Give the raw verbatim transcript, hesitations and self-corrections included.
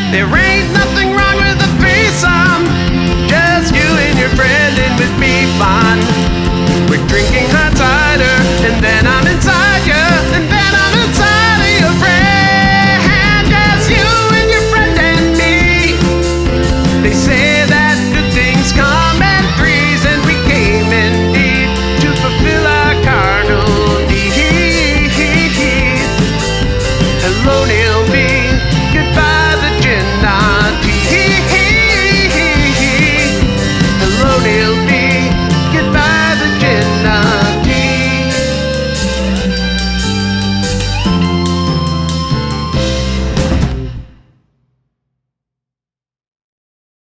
There ain't nothing wrong with the threesome, just you and your friend and with me fun. We're drinking